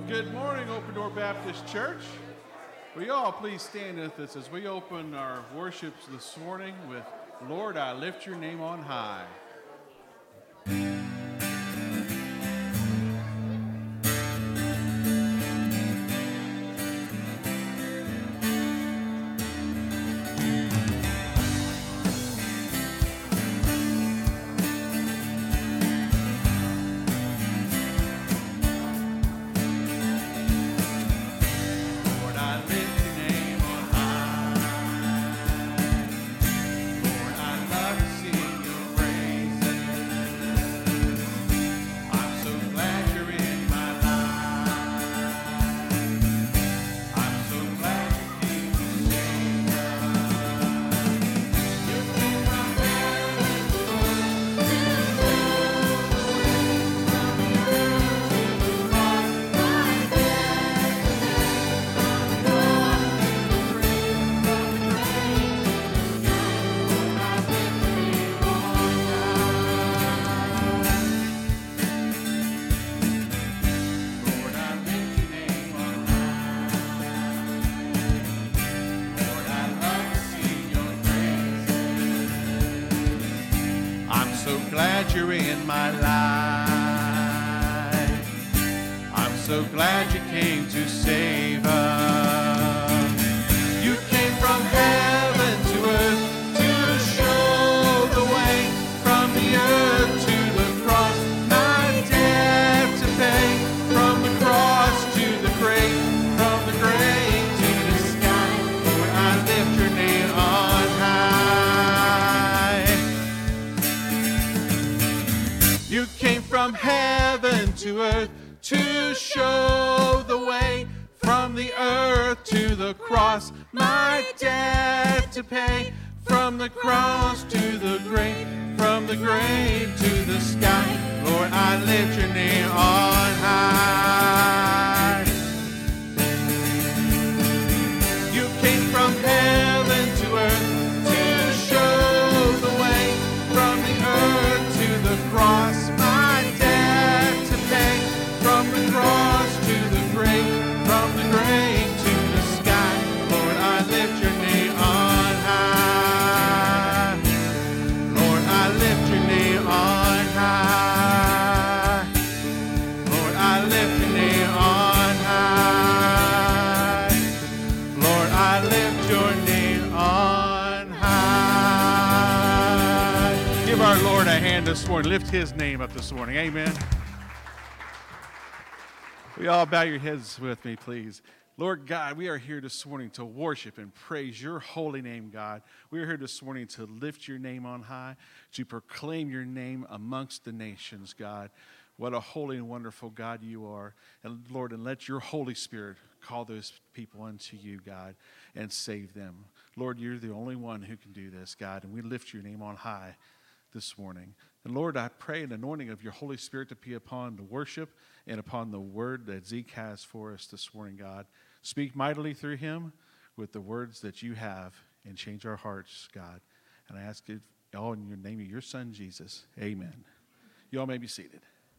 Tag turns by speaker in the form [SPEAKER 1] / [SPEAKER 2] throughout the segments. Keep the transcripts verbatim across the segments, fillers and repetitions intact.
[SPEAKER 1] Good morning, Open Door Baptist Church. Will you all please stand with us as we open our worships this morning with Lord, I Lift Your Name on High. You're in my life. I'm so glad you came to save us. You came from heaven to earth to show the way, from the earth to the cross, my debt to pay, from the cross to the grave, from the grave to the sky. Lord, I lift your name on high. You came from heaven to earth to show the way, from the earth to the cross, my debt to pay, from the cross to the grave, from the grave to the sky. Lord, I lift your name on high. You came from heaven to earth to show the way, from the earth to the cross, from the cross to the grave, from the grave to the sky. Lord, I lift your name on high. Lord, I lift your name on high. Lord, I lift your name on high. Lord, I lift your name on high. Give our Lord a hand this morning. Lift his name up this morning. Amen. We all bow your heads with me, please. Lord God, we are here this morning to worship and praise your holy name, God. We are here this morning to lift your name on high, to proclaim your name amongst the nations, God. What a holy and wonderful God you are. And Lord, and let your Holy Spirit call those people unto you, God, and save them. Lord, you're the only one who can do this, God, and we lift your name on high this morning. And Lord, I pray an anointing of your Holy Spirit to be upon the worship and upon the word that Zeke has for us this morning, God. Speak mightily through him with the words that you have and change our hearts, God. And I ask it all in your name of your son, Jesus. Amen. You all may be seated.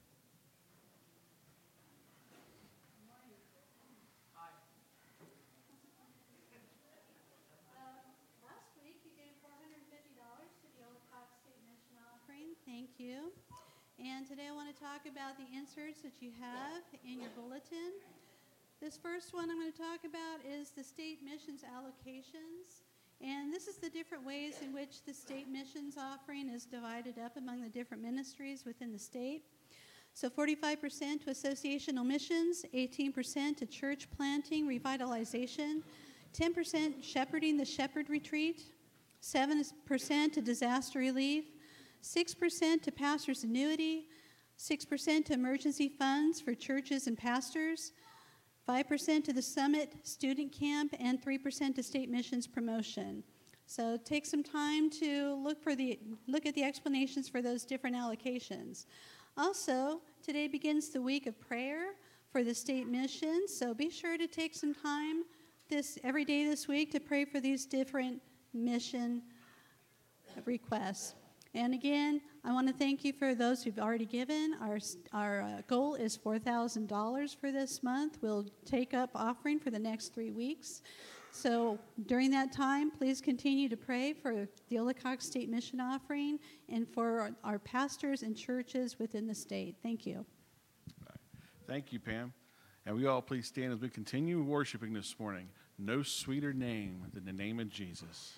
[SPEAKER 2] Thank you. And today I want to talk about the inserts that you have in your bulletin. This first one I'm going to talk about is the state missions allocations. And this is the different ways in which the state missions offering is divided up among the different ministries within the state. So forty-five percent to associational missions, eighteen percent to church planting, revitalization, ten percent shepherding the shepherd retreat, seven percent to disaster relief, six percent to pastor's annuity, six percent to emergency funds for churches and pastors, five percent to the summit student camp, and three percent to state missions promotion. So take some time to look for the look at the explanations for those different allocations. Also, today begins the week of prayer for the state missions, so be sure to take some time this every day this week to pray for these different mission requests. And again, I want to thank you for those who've already given. Our our uh, goal is four thousand dollars for this month. We'll take up offering for the next three weeks. So during that time, please continue to pray for the Ollicock State Mission Offering and for our, our pastors and churches within the state. Thank you.
[SPEAKER 1] Thank you, Pam. And we all please stand as we continue worshiping this morning. No sweeter name than the name of Jesus.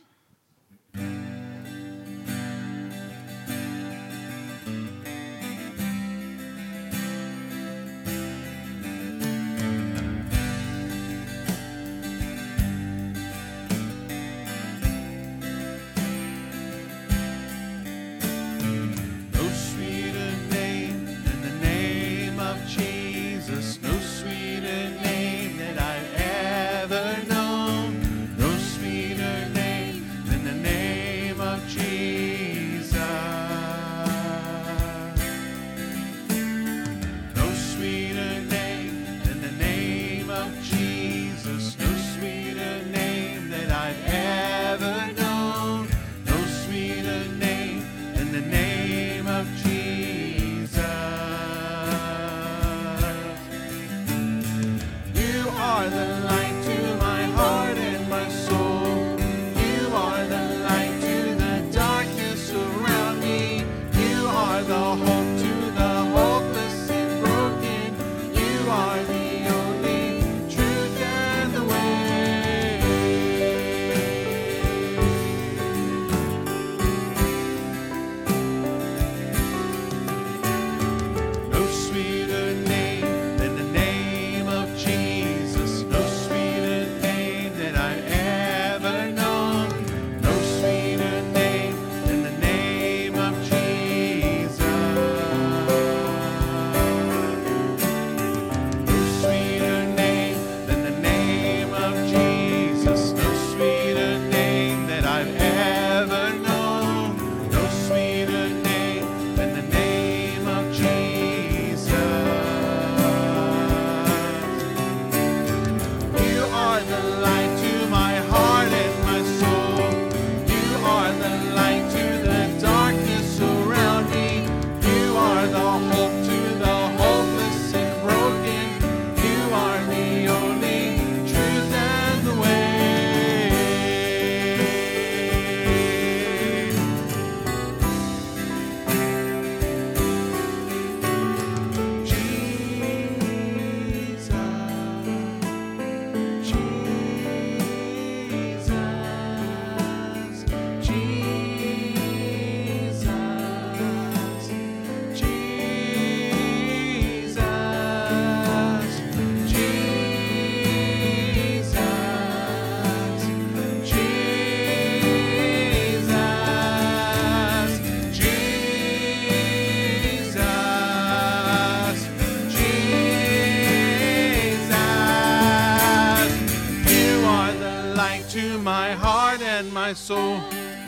[SPEAKER 1] My soul,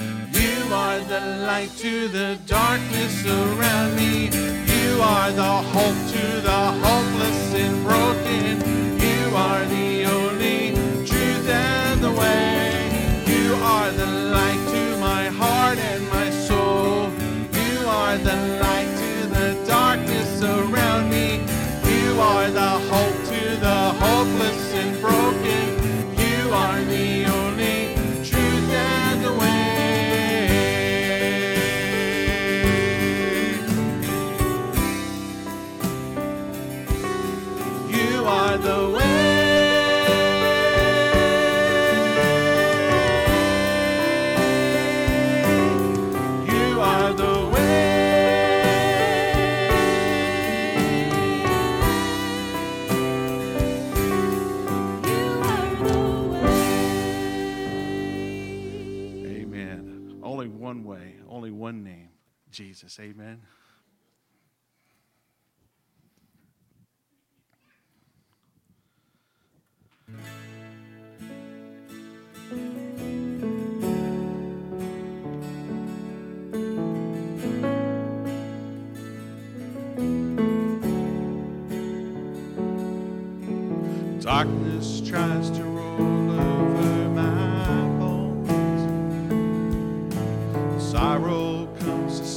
[SPEAKER 1] you are the light to the darkness around me. You are the hope to the hopeless and broken. You are the only truth and the way. You are the light to my heart and my soul. You are the light to the darkness around me. You are the hope to the hopeless and broken. You are the only the way. You are the way. You are the way. Amen. Only one way, only one name, Jesus. Amen. Darkness tries to roll over my bones. Sorrow comes to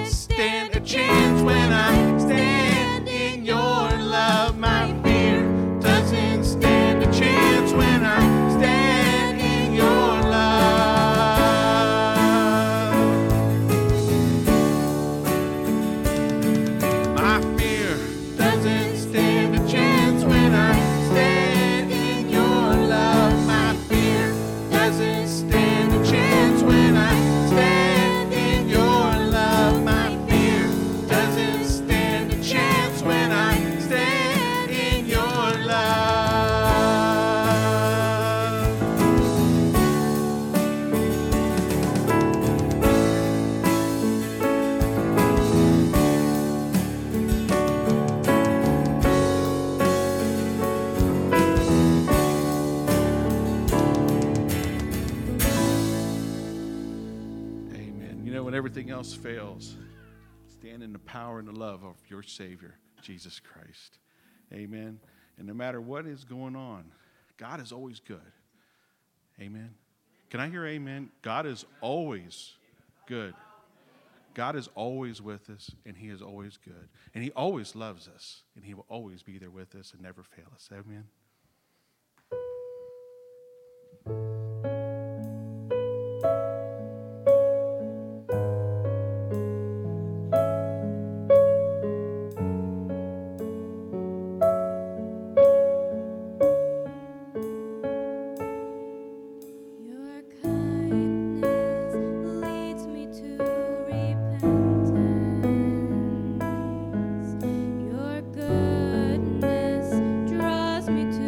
[SPEAKER 1] stand a chance when I stand in your love. My fear doesn't stand a chance when I stand in your love. My fear doesn't stand a chance when I stand in your love. My fear doesn't stand a chance when I stand in your love. My fear doesn't stand a chance when I stand in your love. Amen. You know, when everything else fails, stand in the power and the love of your Savior, Jesus Christ. Amen. And no matter what is going on, God is always good. Amen. Can I hear amen? God is always good. God is always with us, and he is always good. And he always loves us, and he will always be there with us and never fail us. Amen.
[SPEAKER 3] Your kindness leads me to repentance. Your goodness draws me to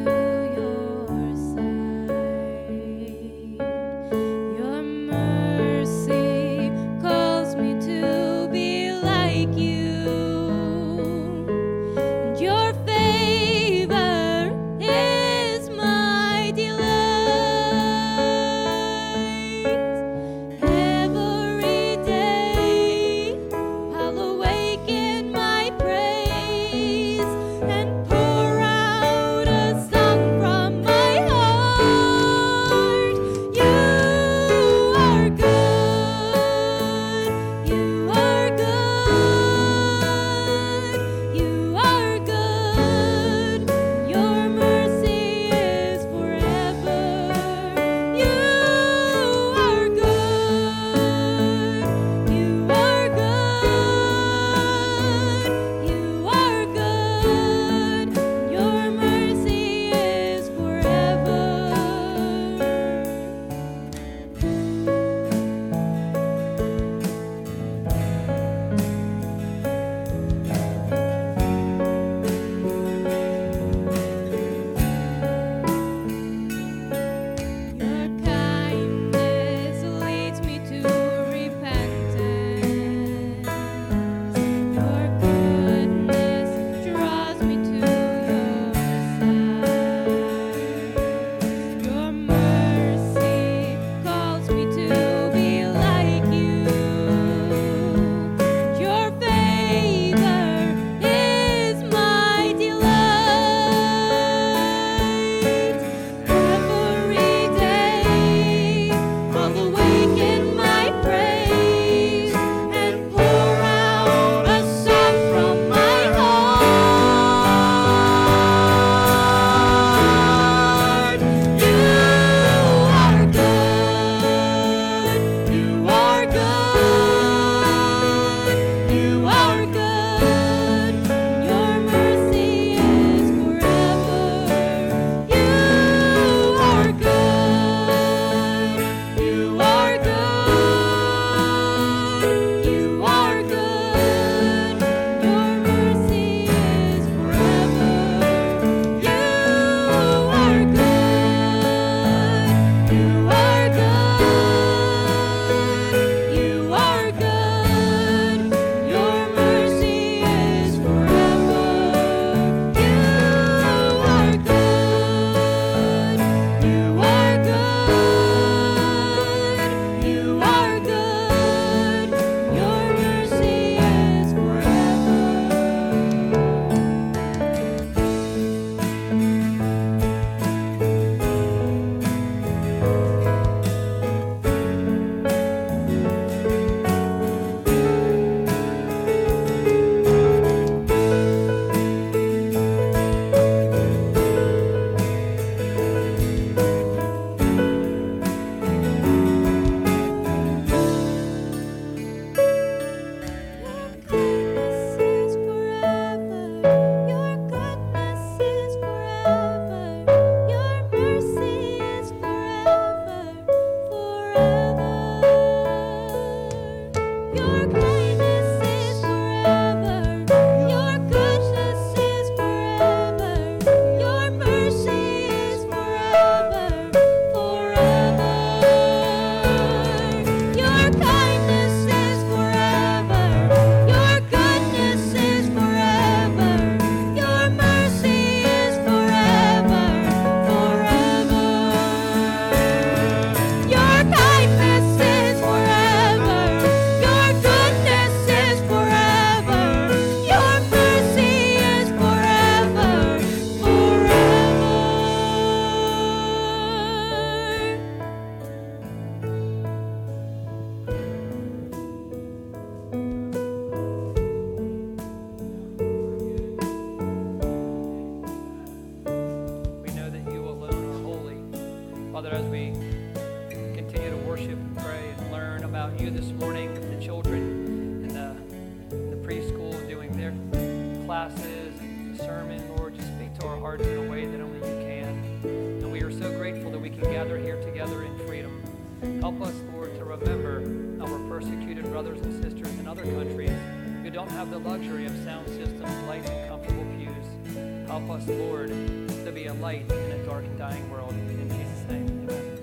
[SPEAKER 4] Help us, Lord, to remember our persecuted brothers and sisters in other countries who don't have the luxury of sound systems, lights, and comfortable pews. Help us, Lord, to be a light in a dark and dying world. In Jesus' name,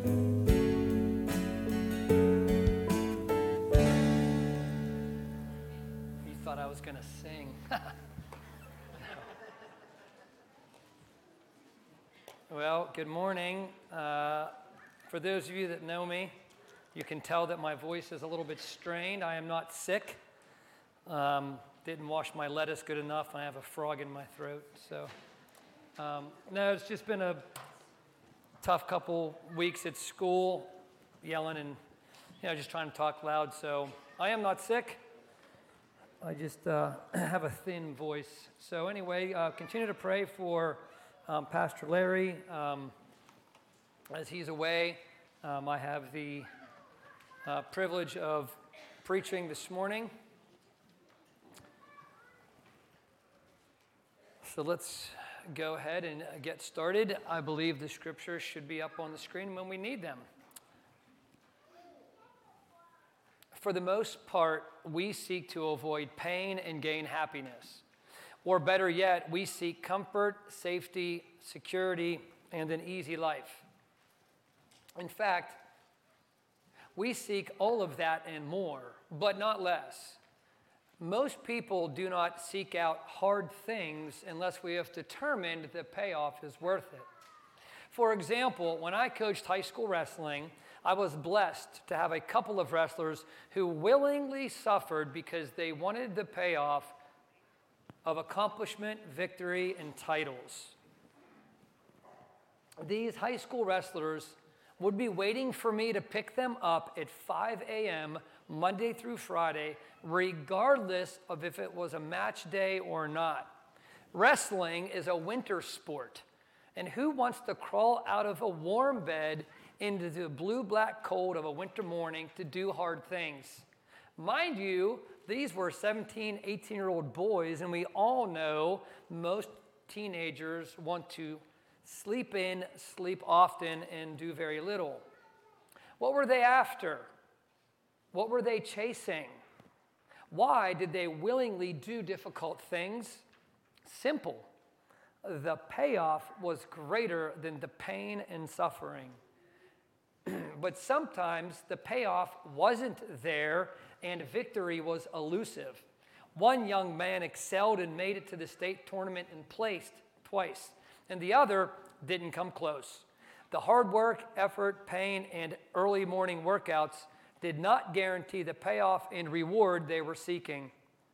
[SPEAKER 4] amen. You thought I was going to sing. Well, good morning. Uh, for those of you that know me, you can tell that my voice is a little bit strained. I am not sick. Um, didn't wash my lettuce good enough. I have a frog in my throat. So, um, no, it's just been a tough couple weeks at school, yelling and you know just trying to talk loud. So I am not sick. I just uh, have a thin voice. So anyway, uh, continue to pray for um, Pastor Larry um, as he's away. Um, I have the uh, privilege of preaching this morning. So let's go ahead and get started. I believe the scriptures should be up on the screen when we need them. For the most part, we seek to avoid pain and gain happiness. Or better yet, we seek comfort, safety, security, and an easy life. In fact, we seek all of that and more, but not less. Most people do not seek out hard things unless we have determined the payoff is worth it. For example, when I coached high school wrestling, I was blessed to have a couple of wrestlers who willingly suffered because they wanted the payoff of accomplishment, victory, and titles. These high school wrestlers would be waiting for me to pick them up at five a.m. Monday through Friday, regardless of if it was a match day or not. Wrestling is a winter sport, and who wants to crawl out of a warm bed into the blue-black cold of a winter morning to do hard things? Mind you, these were seventeen, eighteen-year-old boys, and we all know most teenagers want to sleep in, sleep often, and do very little. What were they after? What were they chasing? Why did they willingly do difficult things? Simple. The payoff was greater than the pain and suffering. But sometimes the payoff wasn't there and victory was elusive. One young man excelled and made it to the state tournament and placed twice, and the other didn't come close. The hard work, effort, pain, and early morning workouts did not guarantee the payoff and reward they were seeking.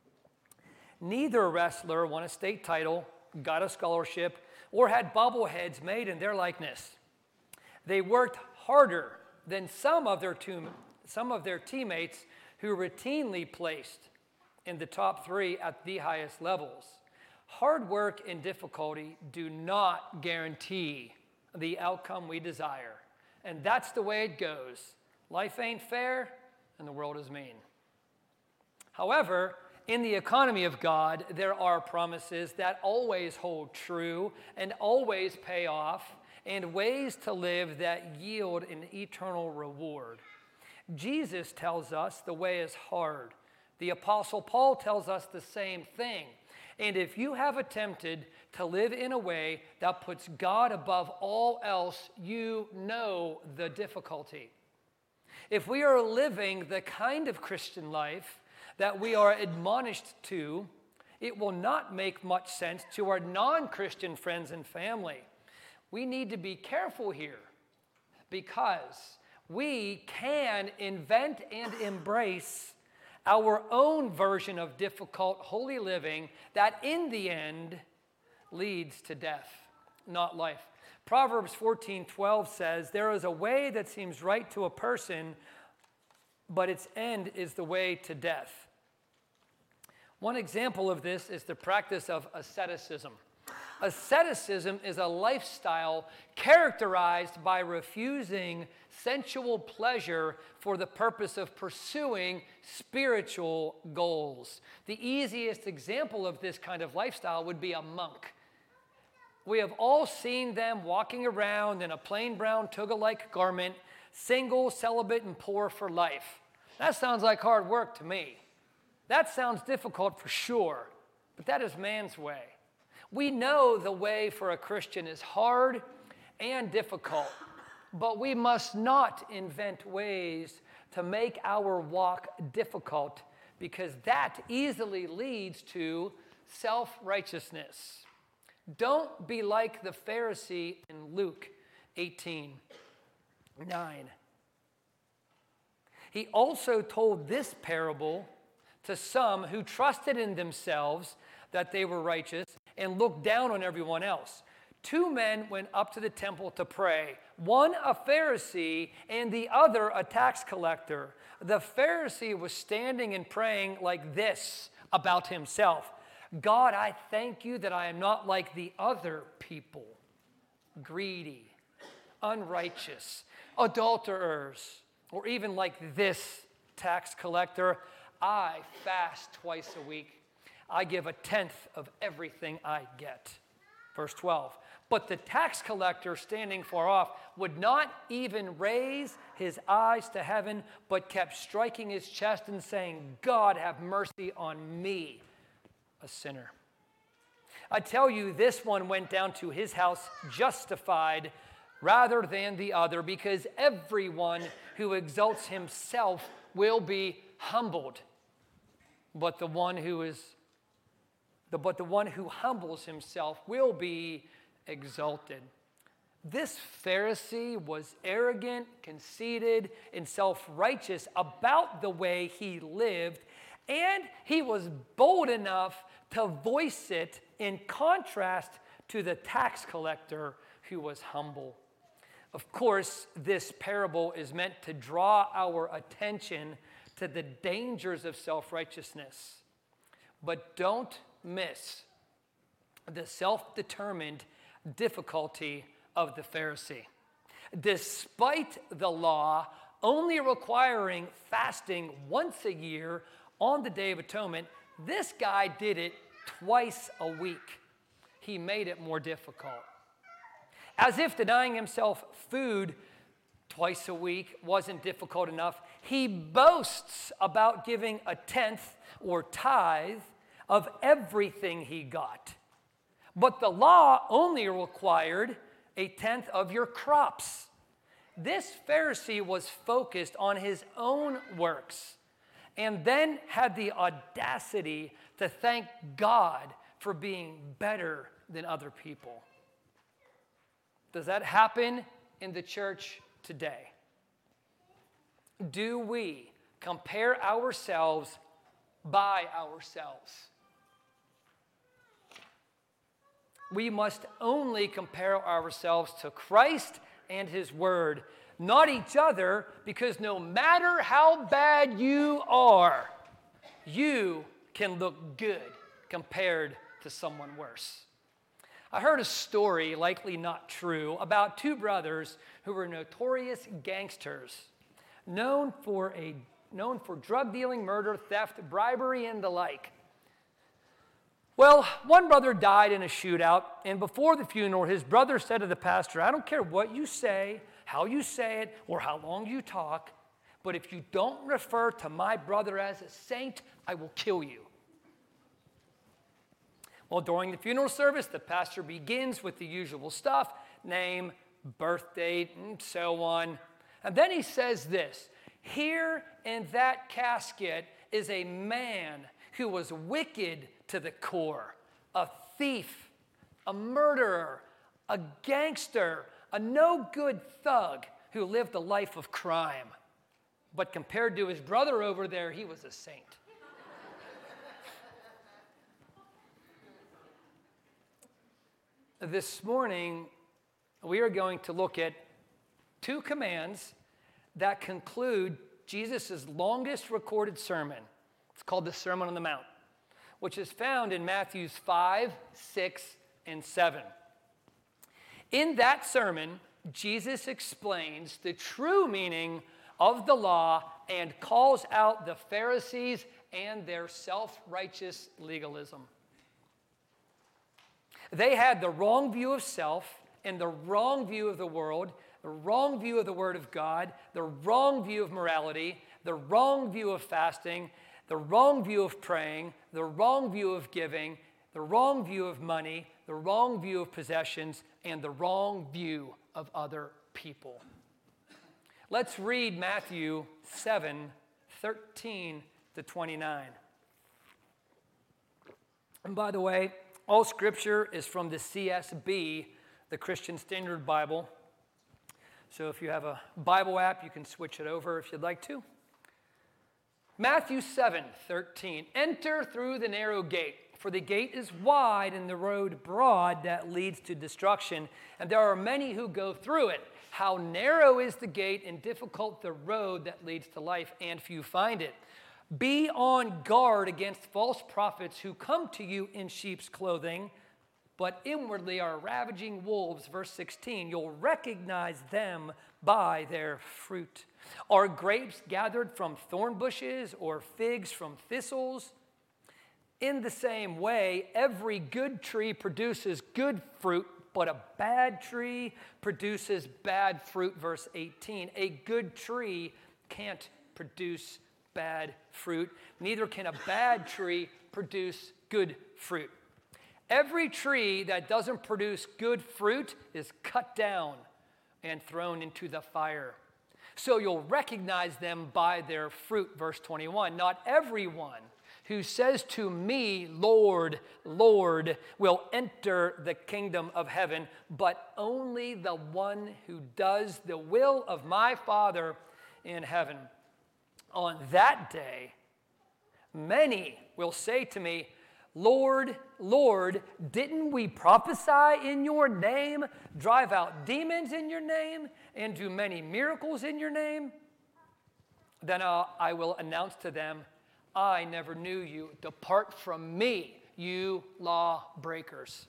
[SPEAKER 4] Neither wrestler won a state title, got a scholarship, or had bobbleheads made in their likeness. They worked harder than some of their, two, some of their teammates who routinely placed in the top three at the highest levels. Hard work and difficulty do not guarantee the outcome we desire. And that's the way it goes. Life ain't fair, and the world is mean. However, in the economy of God, there are promises that always hold true and always pay off, and ways to live that yield an eternal reward. Jesus tells us the way is hard. The Apostle Paul tells us the same thing. And if you have attempted to live in a way that puts God above all else, you know the difficulty. If we are living the kind of Christian life that we are admonished to, it will not make much sense to our non-Christian friends and family. We need to be careful here because we can invent and embrace our own version of difficult, holy living that in the end leads to death, not life. Proverbs fourteen twelve says, "There is a way that seems right to a person, but its end is the way to death." One example of this is the practice of asceticism. Asceticism is a lifestyle characterized by refusing sensual pleasure for the purpose of pursuing spiritual goals. The easiest example of this kind of lifestyle would be a monk. We have all seen them walking around in a plain brown toga-like garment, single, celibate, and poor for life. That sounds like hard work to me. That sounds difficult for sure, but that is man's way. We know the way for a Christian is hard and difficult, but we must not invent ways to make our walk difficult, because that easily leads to self-righteousness. Don't be like the Pharisee in Luke eighteen nine. He also told this parable to some who trusted in themselves that they were righteous and looked down on everyone else. Two men went up to the temple to pray, one a Pharisee and the other a tax collector. The Pharisee was standing and praying like this about himself: God, I thank you that I am not like the other people, greedy, unrighteous, adulterers, or even like this tax collector. I fast twice a week. I give a tenth of everything I get. Verse twelve. But the tax collector, standing far off, would not even raise his eyes to heaven, but kept striking his chest and saying, God, have mercy on me, a sinner. I tell you, this one went down to his house justified rather than the other, because everyone who exalts himself will be humbled, but the one who is the, but the one who humbles himself will be exalted. This Pharisee was arrogant, conceited, and self-righteous about the way he lived, and he was bold enough to voice it in contrast to the tax collector who was humble. Of course, this parable is meant to draw our attention to the dangers of self-righteousness. But don't miss the self-determined difficulty of the Pharisee. Despite the law only requiring fasting once a year on the Day of Atonement, this guy did it twice a week. He made it more difficult. As if denying himself food twice a week wasn't difficult enough, he boasts about giving a tenth or tithe of everything he got. But the law only required a tenth of your crops. This Pharisee was focused on his own works and then had the audacity to thank God for being better than other people. Does that happen in the church today? Do we compare ourselves by ourselves? We must only compare ourselves to Christ and His Word, not each other, because no matter how bad you are, you can look good compared to someone worse. I heard a story, likely not true, about two brothers who were notorious gangsters, known for a known for drug dealing, murder, theft, bribery, and the like. Well, one brother died in a shootout, and before the funeral, his brother said to the pastor, I don't care what you say, how you say it, or how long you talk, but if you don't refer to my brother as a saint, I will kill you. Well, during the funeral service, the pastor begins with the usual stuff, name, birth date, and so on. And then he says this: here in that casket is a man who was wicked to the core, a thief, a murderer, a gangster, a no-good thug who lived a life of crime. But compared to his brother over there, he was a saint. This morning, we are going to look at two commands that conclude Jesus' longest recorded sermon. It's called the Sermon on the Mount, which is found in Matthews five, six, and seven. In that sermon, Jesus explains the true meaning of the law and calls out the Pharisees and their self-righteous legalism. They had the wrong view of self and the wrong view of the world. the wrong view of the Word of God, the wrong view of morality, the wrong view of fasting, the wrong view of praying, the wrong view of giving, the wrong view of money, the wrong view of possessions, and the wrong view of other people. Let's read Matthew seven, thirteen to twenty-nine. And by the way, all scripture is from the C S B, the Christian Standard Bible. So if you have a Bible app, you can switch it over if you'd like to. Matthew seven, thirteen. Enter through the narrow gate, for the gate is wide and the road broad that leads to destruction, and there are many who go through it. How narrow is the gate and difficult the road that leads to life, and few find it. Be on guard against false prophets who come to you in sheep's clothing, but inwardly are ravaging wolves. Verse sixteen, you'll recognize them by their fruit. Are grapes gathered from thorn bushes or figs from thistles? In the same way, every good tree produces good fruit, but a bad tree produces bad fruit. Verse eighteen, a good tree can't produce bad fruit. Neither can a bad tree produce good fruit. Every tree that doesn't produce good fruit is cut down and thrown into the fire. So you'll recognize them by their fruit. Verse twenty-one, not everyone who says to me, Lord, Lord, will enter the kingdom of heaven, but only the one who does the will of my Father in heaven. On that day, many will say to me, Lord, Lord, didn't we prophesy in your name, drive out demons in your name, and do many miracles in your name? Then uh, I will announce to them, I never knew you. Depart from me, you lawbreakers.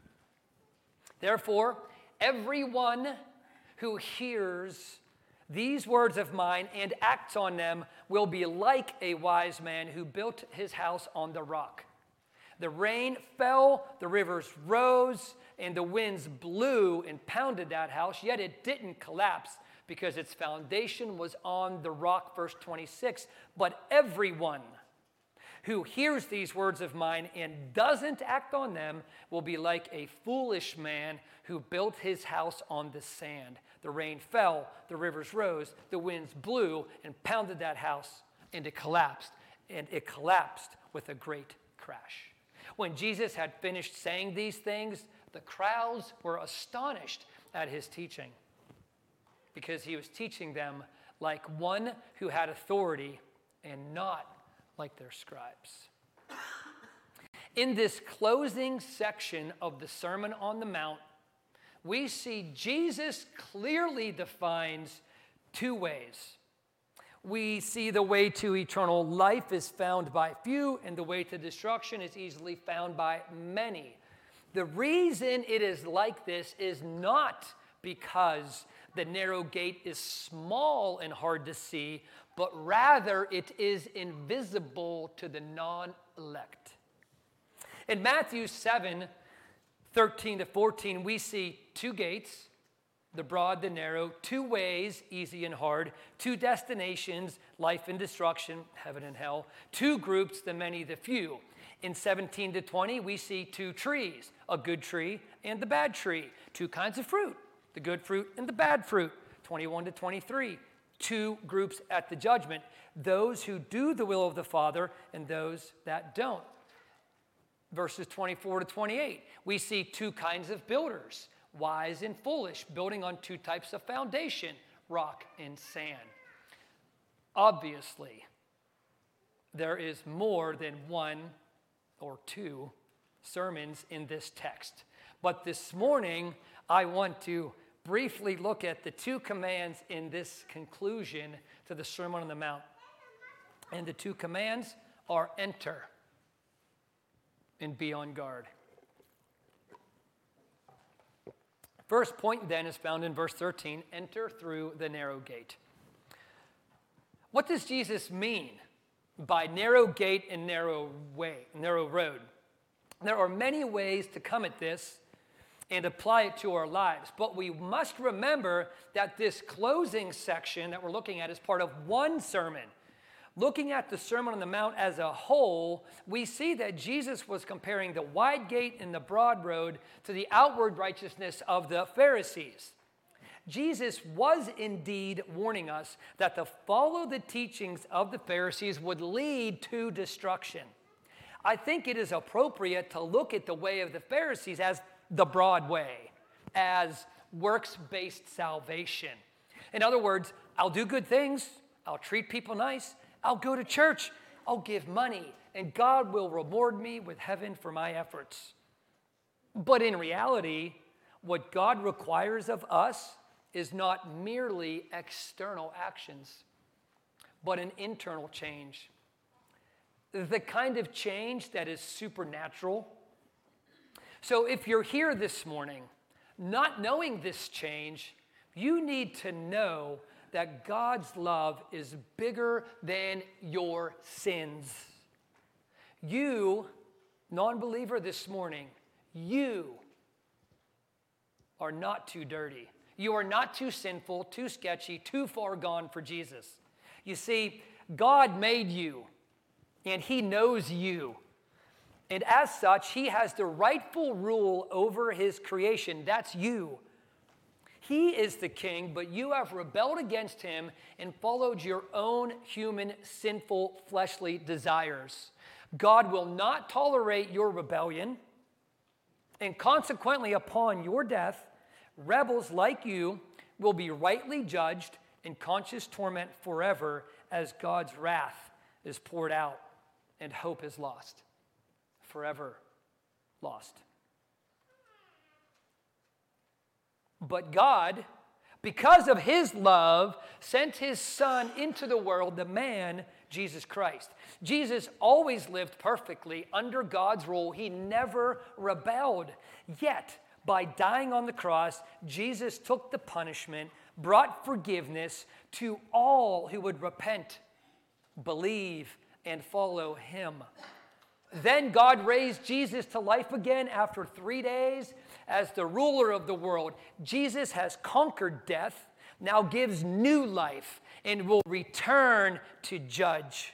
[SPEAKER 4] Therefore, everyone who hears these words of mine and acts on them will be like a wise man who built his house on the rock. The rain fell, the rivers rose, and the winds blew and pounded that house, yet it didn't collapse because its foundation was on the rock. Verse twenty-six, but everyone who hears these words of mine and doesn't act on them will be like a foolish man who built his house on the sand. The rain fell, the rivers rose, the winds blew and pounded that house, and it collapsed, and it collapsed with a great crash. When Jesus had finished saying these things, the crowds were astonished at his teaching, because he was teaching them like one who had authority and not like their scribes. In this closing section of the Sermon on the Mount, we see Jesus clearly defines two ways. We see the way to eternal life is found by few, and the way to destruction is easily found by many. The reason it is like this is not because the narrow gate is small and hard to see, but rather it is invisible to the non-elect. In Matthew seven, thirteen to fourteen, we see two gates, the broad, the narrow, two ways, easy and hard, two destinations, life and destruction, heaven and hell, two groups, the many, the few. In seventeen to twenty, we see two trees, a good tree and the bad tree, two kinds of fruit, the good fruit and the bad fruit. twenty-one to twenty-three, two groups at the judgment, those who do the will of the Father and those that don't. Verses twenty-four to twenty-eight, we see two kinds of builders, wise and foolish, building on two types of foundation, rock and sand. Obviously, there is more than one or two sermons in this text. But this morning, I want to briefly look at the two commands in this conclusion to the Sermon on the Mount. And the two commands are enter and be on guard. First point then is found in verse thirteen, enter through the narrow gate. What does Jesus mean by narrow gate and narrow way, narrow road? There are many ways to come at this, and apply it to our lives. But we must remember that this closing section that we're looking at is part of one sermon. Looking at the Sermon on the Mount as a whole, we see that Jesus was comparing the wide gate and the broad road to the outward righteousness of the Pharisees. Jesus was indeed warning us that to follow the teachings of the Pharisees would lead to destruction. I think it is appropriate to look at the way of the Pharisees as the broad way, as works-based salvation. In other words, I'll do good things, I'll treat people nice, I'll go to church, I'll give money, and God will reward me with heaven for my efforts. But in reality, what God requires of us is not merely external actions, but an internal change. The kind of change that is supernatural. So if you're here this morning, not knowing this change, you need to know that God's love is bigger than your sins. You, non-believer this morning, you are not too dirty. You are not too sinful, too sketchy, too far gone for Jesus. You see, God made you, and He knows you. And as such, He has the rightful rule over His creation. That's you. He is the king, but you have rebelled against Him and followed your own human, sinful, fleshly desires. God will not tolerate your rebellion, and consequently, upon your death, rebels like you will be rightly judged in conscious torment forever as God's wrath is poured out and hope is lost. Forever lost. But God, because of His love, sent His Son into the world, the man, Jesus Christ. Jesus always lived perfectly under God's rule. He never rebelled. Yet, by dying on the cross, Jesus took the punishment, brought forgiveness to all who would repent, believe, and follow Him. Then God raised Jesus to life again after three days as the ruler of the world. Jesus has conquered death, now gives new life, and will return to judge.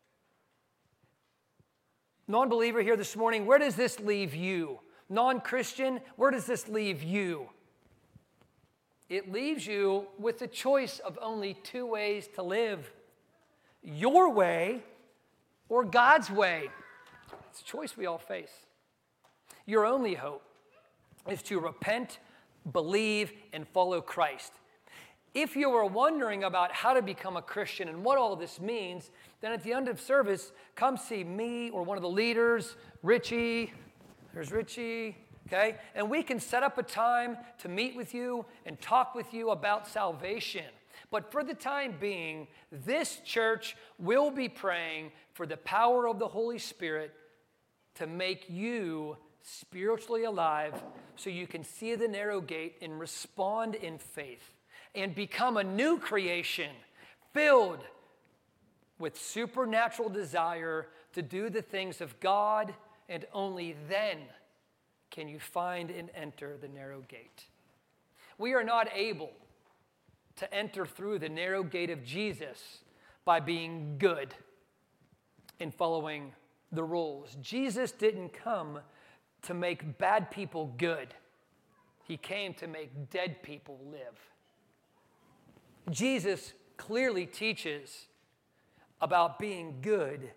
[SPEAKER 4] Non-believer here this morning, where does this leave you? Non-Christian, where does this leave you? It leaves you with the choice of only two ways to live. Your way or God's way. It's a choice we all face. Your only hope is to repent, believe, and follow Christ. If you were wondering about how to become a Christian and what all this means, then at the end of service, come see me or one of the leaders, Richie. There's Richie, okay? And we can set up a time to meet with you and talk with you about salvation. But for the time being, this church will be praying for the power of the Holy Spirit to make you spiritually alive so you can see the narrow gate and respond in faith and become a new creation filled with supernatural desire to do the things of God, and only then can you find and enter the narrow gate. We are not able to enter through the narrow gate of Jesus by being good and following the rules. Jesus didn't come to make bad people good. He came to make dead people live. Jesus clearly teaches about being good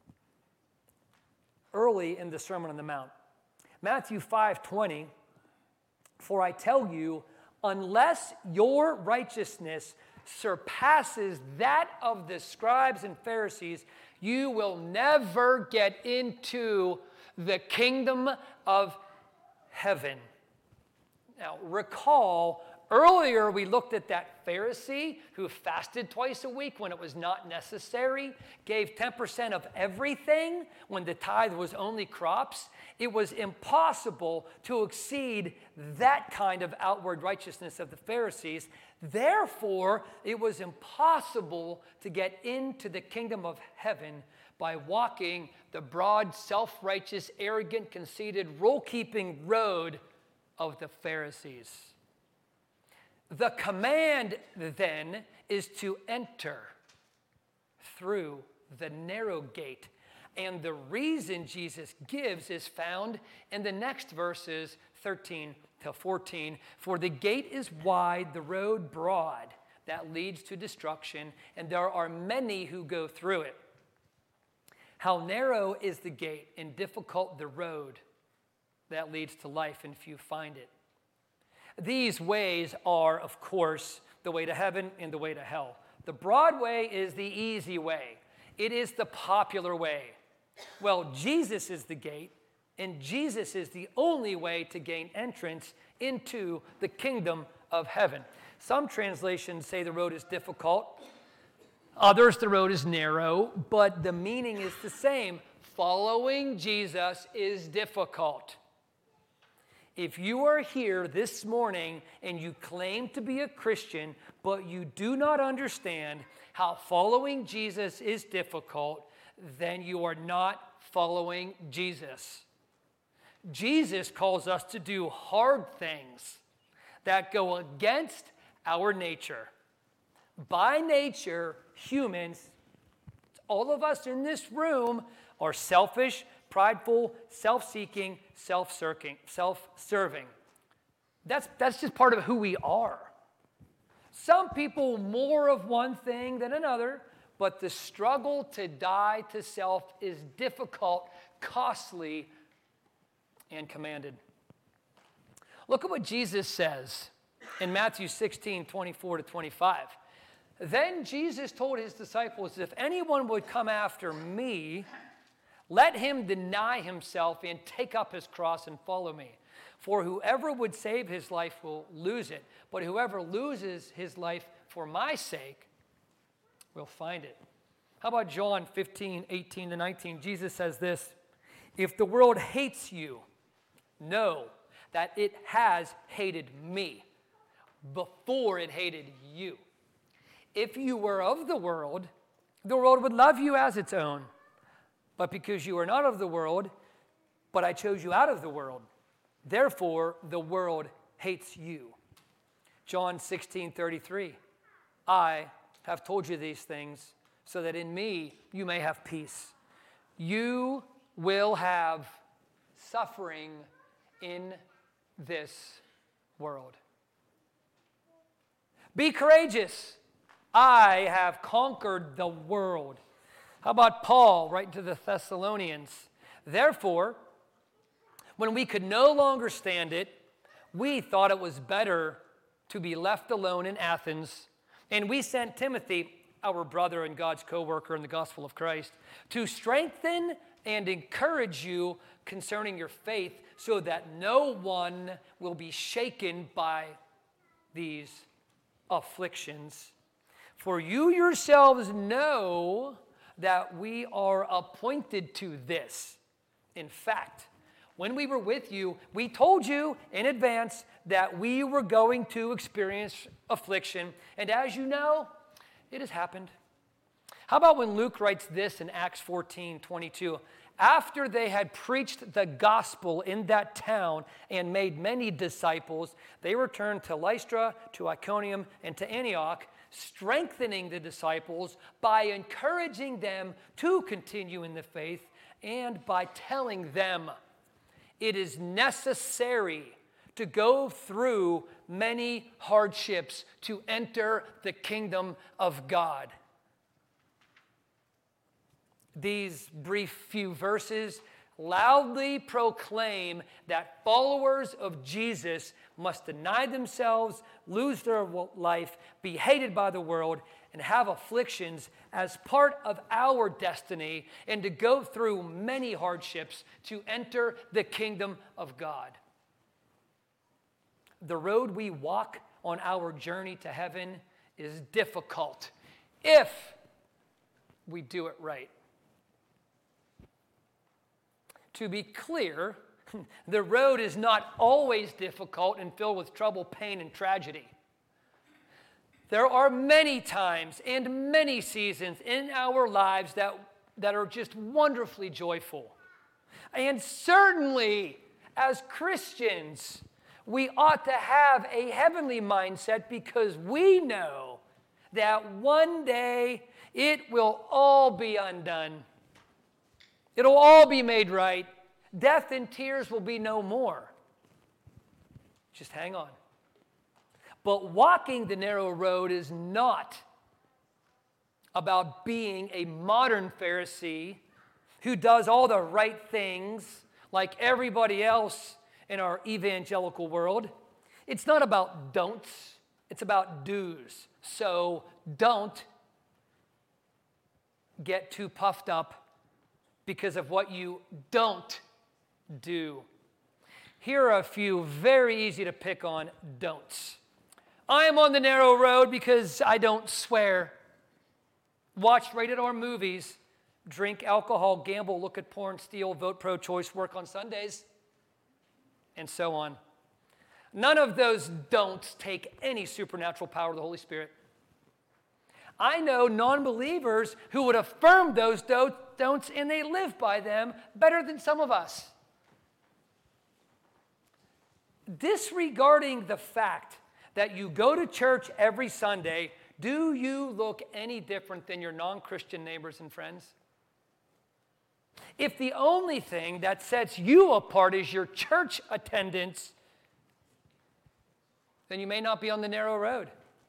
[SPEAKER 4] early in the Sermon on the Mount. Matthew five twenty, for I tell you, unless your righteousness surpasses that of the scribes and Pharisees, you will never get into the kingdom of heaven. Now, recall, earlier we looked at that Pharisee who fasted twice a week when it was not necessary, gave ten percent of everything when the tithe was only crops. It was impossible to exceed that kind of outward righteousness of the Pharisees. Therefore, it was impossible to get into the kingdom of heaven by walking the broad, self-righteous, arrogant, conceited, rule-keeping road of the Pharisees. The command then is to enter through the narrow gate. And the reason Jesus gives is found in the next verses thirteen to fourteen. For the gate is wide, the road broad, that leads to destruction, and there are many who go through it. How narrow is the gate and difficult the road that leads to life, and few find it. These ways are, of course, the way to heaven and the way to hell. The broad way is the easy way. It is the popular way. Well, Jesus is the gate, and Jesus is the only way to gain entrance into the kingdom of heaven. Some translations say the road is difficult. Others, the road is narrow, but the meaning is the same. Following Jesus is difficult. If you are here this morning and you claim to be a Christian, but you do not understand how following Jesus is difficult, then you are not following Jesus. Jesus calls us to do hard things that go against our nature. By nature, humans, all of us in this room, are selfish, prideful, self-seeking, self-serving. self-serving. That's, that's just part of who we are. Some people more of one thing than another, but the struggle to die to self is difficult, costly, and commanded. Look at what Jesus says in Matthew sixteen, twenty-four to twenty-five. Then Jesus told his disciples, if anyone would come after me, let him deny himself and take up his cross and follow me. For whoever would save his life will lose it, but whoever loses his life for my sake will find it. How about John fifteen, eighteen to nineteen? Jesus says this, if the world hates you, know that it has hated me before it hated you. If you were of the world, the world would love you as its own. But because you are not of the world, but I chose you out of the world, therefore the world hates you. John sixteen, thirty-three, I have told you these things so that in me you may have peace. You will have suffering in this world. Be courageous. I have conquered the world. How about Paul writing to the Thessalonians? Therefore, when we could no longer stand it, we thought it was better to be left alone in Athens, and we sent Timothy, our brother and God's co-worker in the gospel of Christ, to strengthen and encourage you concerning your faith, so that no one will be shaken by these afflictions. For you yourselves know that we are appointed to this. In fact, when we were with you, we told you in advance that we were going to experience affliction. And as you know, it has happened. How about when Luke writes this in Acts fourteen, twenty-two? After they had preached the gospel in that town and made many disciples, they returned to Lystra, to Iconium, and to Antioch, strengthening the disciples by encouraging them to continue in the faith and by telling them it is necessary to go through many hardships to enter the kingdom of God. These brief few verses loudly proclaim that followers of Jesus must deny themselves, lose their life, be hated by the world, and have afflictions as part of our destiny, and to go through many hardships to enter the kingdom of God. The road we walk on our journey to heaven is difficult if we do it right. To be clear, the road is not always difficult and filled with trouble, pain, and tragedy. There are many times and many seasons in our lives that, that are just wonderfully joyful. And certainly, as Christians, We ought to have a heavenly mindset because we know that one day it will all be undone. It'll all be made right. Death and tears will be no more. Just hang on. But walking the narrow road is not about being a modern Pharisee who does all the right things like everybody else in our evangelical world. It's not about don'ts, it's about do's. So don't get too puffed up because of what you don't do. Here are a few very easy to pick on don'ts. I am on the narrow road because I don't swear, watch rated R movies, drink alcohol, gamble, look at porn, steal, vote pro-choice, work on Sundays, and so on. None of those don'ts take any supernatural power of the Holy Spirit. I know non-believers who would affirm those don'ts and they live by them better than some of us. Disregarding the fact that you go to church every Sunday, do you look any different than your non-Christian neighbors and friends? If the only thing that sets you apart is your church attendance, then you may not be on the narrow road.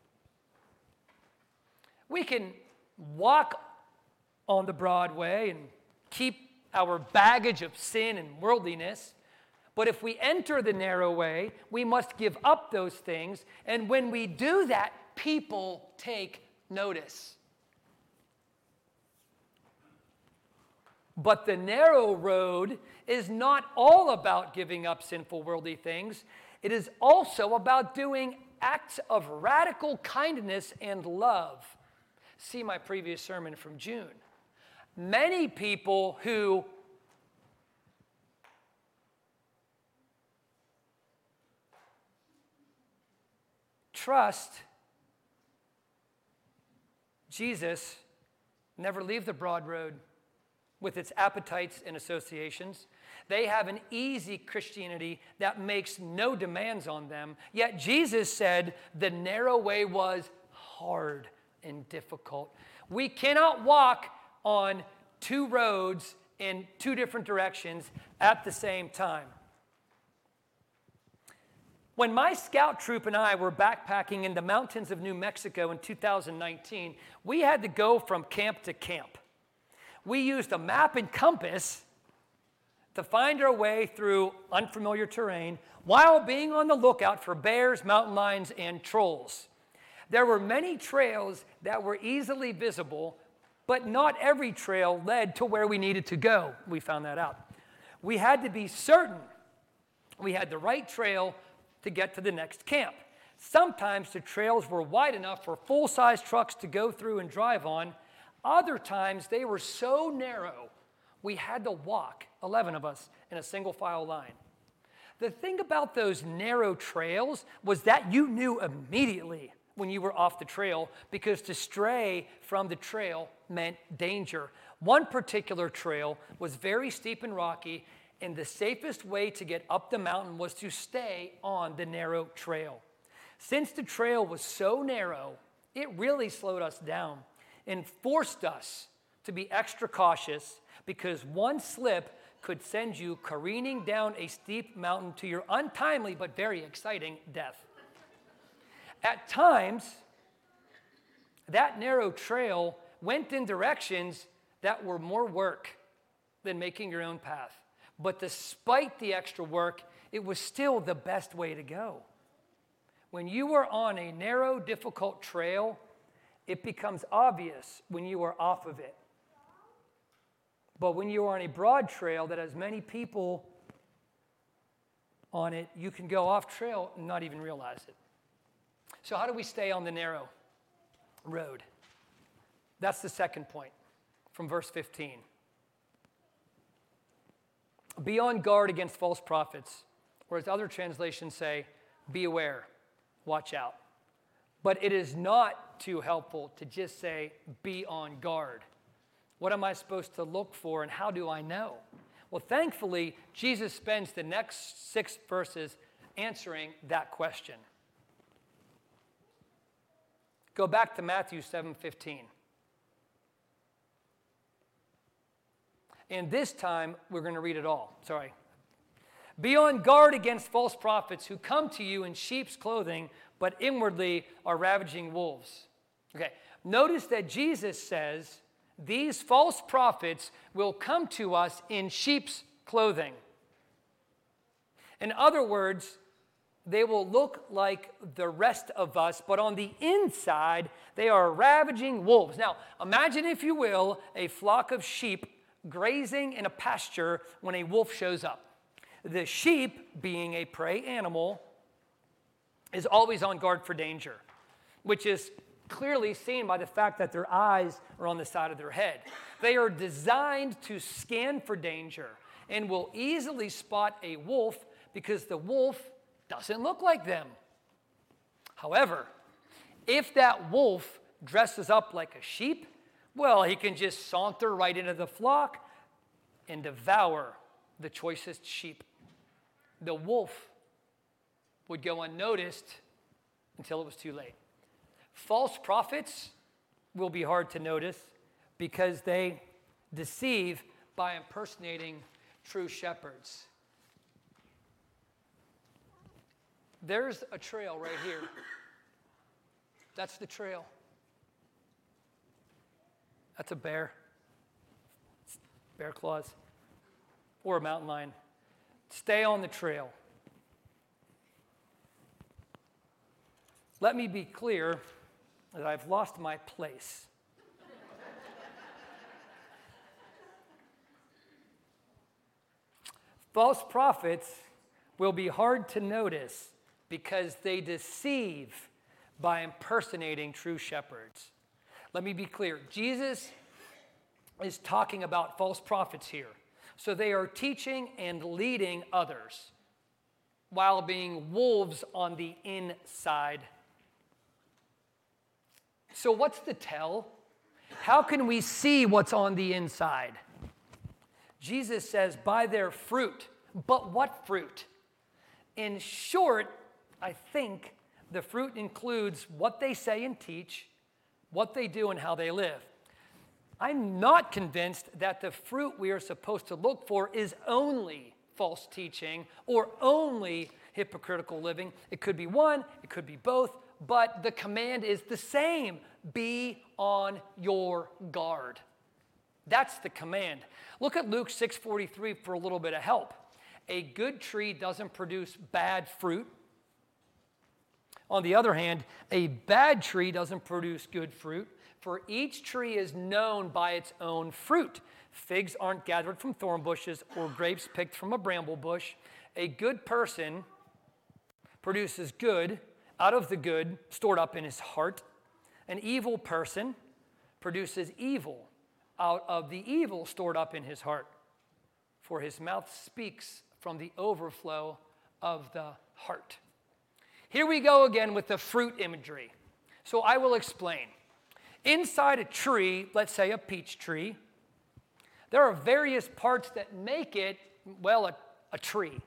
[SPEAKER 4] We can walk on the broad way and keep our baggage of sin and worldliness, but if we enter the narrow way, we must give up those things, and when we do that, people take notice. But the narrow road is not all about giving up sinful worldly things. It is also about doing acts of radical kindness and love. See my previous sermon from June. Many people who trust Jesus never leave the broad road with its appetites and associations. They have an easy Christianity that makes no demands on them. Yet Jesus said the narrow way was hard and difficult. We cannot walk on two roads in two different directions at the same time. When my scout troop and I were backpacking in the mountains of New Mexico in two thousand nineteen, we had to go from camp to camp. We used a map and compass to find our way through unfamiliar terrain while being on the lookout for bears, mountain lions, and trolls. There were many trails that were easily visible, but not every trail led to where we needed to go. We found that out. We had to be certain we had the right trail to get to the next camp. Sometimes the trails were wide enough for full-size trucks to go through and drive on. Other times they were so narrow we had to walk, eleven of us, in a single file line. The thing about those narrow trails was that you knew immediately when you were off the trail because to stray from the trail meant danger. One particular trail was very steep and rocky, and the safest way to get up the mountain was to stay on the narrow trail. Since the trail was so narrow, it really slowed us down and forced us to be extra cautious because one slip could send you careening down a steep mountain to your untimely but very exciting death. At times, that narrow trail went in directions that were more work than making your own path. But despite the extra work, it was still the best way to go. When you are on a narrow, difficult trail, it becomes obvious when you are off of it. But when you are on a broad trail that has many people on it, you can go off trail and not even realize it. So how do we stay on the narrow road? That's the second point from verse fifteen. Be on guard against false prophets, or as other translations say, be aware, watch out. But it is not too helpful to just say, be on guard. What am I supposed to look for, and how do I know? Well, thankfully, Jesus spends the next six verses answering that question. Go back to Matthew seven fifteen. And this time, we're going to read it all. Sorry. Be on guard against false prophets who come to you in sheep's clothing, but inwardly are ravaging wolves. Okay. Notice that Jesus says these false prophets will come to us in sheep's clothing. In other words, they will look like the rest of us, but on the inside, they are ravaging wolves. Now, imagine, if you will, a flock of sheep grazing in a pasture when a wolf shows up. The sheep, being a prey animal, is always on guard for danger, which is clearly seen by the fact that their eyes are on the side of their head. They are designed to scan for danger and will easily spot a wolf because the wolf doesn't look like them. However, if that wolf dresses up like a sheep, well, he can just saunter right into the flock and devour the choicest sheep. The wolf would go unnoticed until it was too late. False prophets will be hard to notice because they deceive by impersonating true shepherds. There's a trail right here. That's the trail. That's a bear. Bear claws. Or a mountain lion. Stay on the trail. Let me be clear that I've lost my place. False prophets will be hard to notice because they deceive by impersonating true shepherds. Let me be clear. Jesus is talking about false prophets here. So they are teaching and leading others while being wolves on the inside. So what's the tell? How can we see what's on the inside? Jesus says, by their fruit. But what fruit? In short, I think the fruit includes what they say and teach, what they do, and how they live. I'm not convinced that the fruit we are supposed to look for is only false teaching or only hypocritical living. It could be one, it could be both, but the command is the same. Be on your guard. That's the command. Look at Luke six forty-three for a little bit of help. A good tree doesn't produce bad fruit. On the other hand, a bad tree doesn't produce good fruit. For each tree is known by its own fruit. Figs aren't gathered from thorn bushes or grapes picked from a bramble bush. A good person produces good out of the good stored up in his heart. An evil person produces evil out of the evil stored up in his heart. For his mouth speaks from the overflow of the heart. Here we go again with the fruit imagery. So I will explain. Inside a tree, let's say a peach tree, there are various parts that make it, well, a, a tree.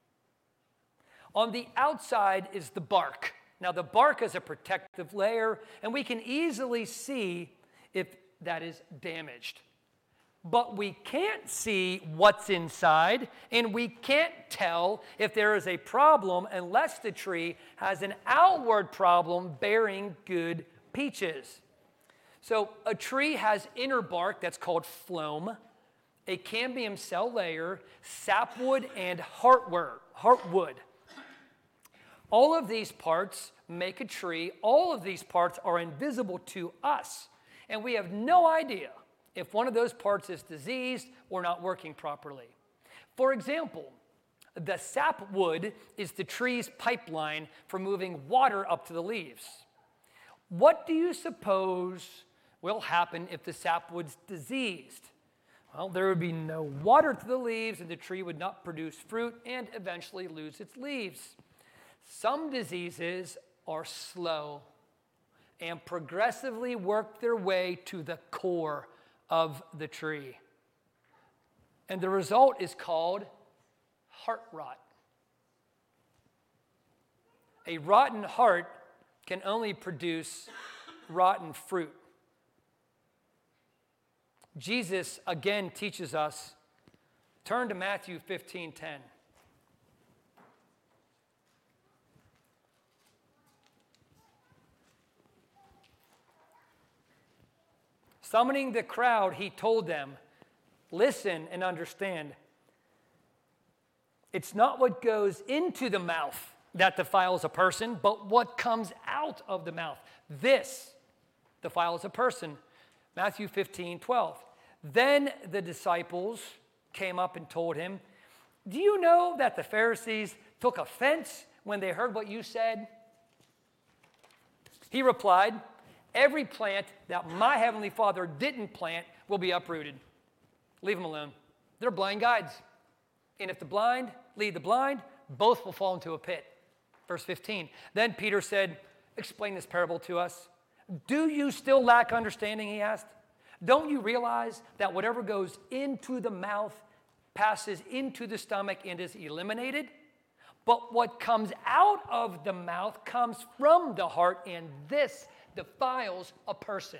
[SPEAKER 4] On the outside is the bark. Now, the bark is a protective layer, and we can easily see if that is damaged. But we can't see what's inside, and we can't tell if there is a problem unless the tree has an outward problem bearing good peaches. So a tree has inner bark that's called phloem, a cambium cell layer, sapwood, and heartwood. heartwood. All of these parts make a tree. All of these parts are invisible to us, and we have no idea if one of those parts is diseased or not working properly. For example, the sapwood is the tree's pipeline for moving water up to the leaves. What do you suppose will happen if the sapwood's diseased? Well, there would be no water to the leaves, and the tree would not produce fruit and eventually lose its leaves. Some diseases are slow and progressively work their way to the core of the tree. And the result is called heart rot. A rotten heart can only produce rotten fruit. Jesus again teaches us, turn to Matthew fifteen ten. Summoning the crowd, he told them, listen and understand. It's not what goes into the mouth that defiles a person, but what comes out of the mouth. This defiles a person. Matthew fifteen twelve. Then the disciples came up and told him, do you know that the Pharisees took offense when they heard what you said? He replied, every plant that my heavenly Father didn't plant will be uprooted. Leave them alone. They're blind guides. And if the blind lead the blind, both will fall into a pit. Verse fifteen. Then Peter said, explain this parable to us. Do you still lack understanding, he asked. Don't you realize that whatever goes into the mouth passes into the stomach and is eliminated? But what comes out of the mouth comes from the heart, and this defiles a person.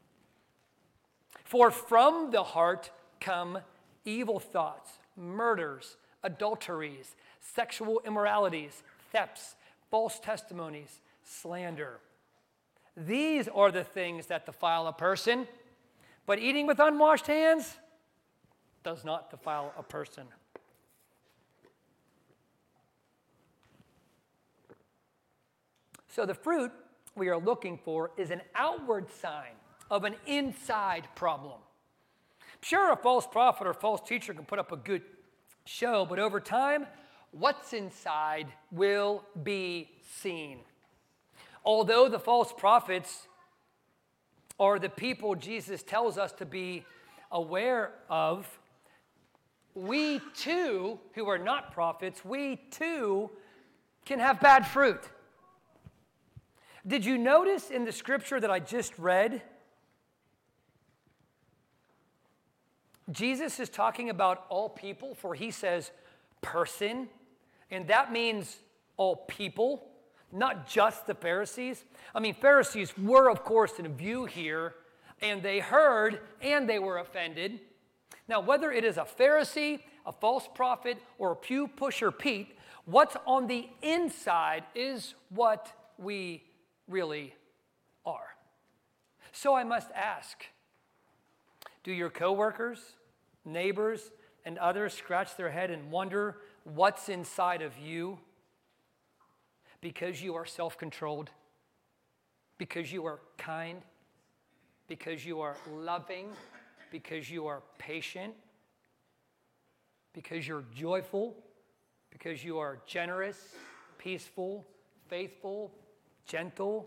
[SPEAKER 4] For from the heart come evil thoughts, murders, adulteries, sexual immoralities, thefts, false testimonies, slander. These are the things that defile a person, but eating with unwashed hands does not defile a person. So the fruit we are looking for is an outward sign of an inside problem. Sure, a false prophet or false teacher can put up a good show, but over time, what's inside will be seen. Although the false prophets are the people Jesus tells us to be aware of, we too, who are not prophets, we too can have bad fruit. Did you notice in the scripture that I just read, Jesus is talking about all people, for he says person, and that means all people, not just the Pharisees. I mean, Pharisees were, of course, in view here, and they heard and they were offended. Now, whether it is a Pharisee, a false prophet, or a pew pusher Pete, what's on the inside is what we really are. So I must ask, do your coworkers, neighbors, and others scratch their head and wonder what's inside of you? Because you are self-controlled, because you are kind, because you are loving, because you are patient, because you're joyful, because you are generous, peaceful, faithful, gentle.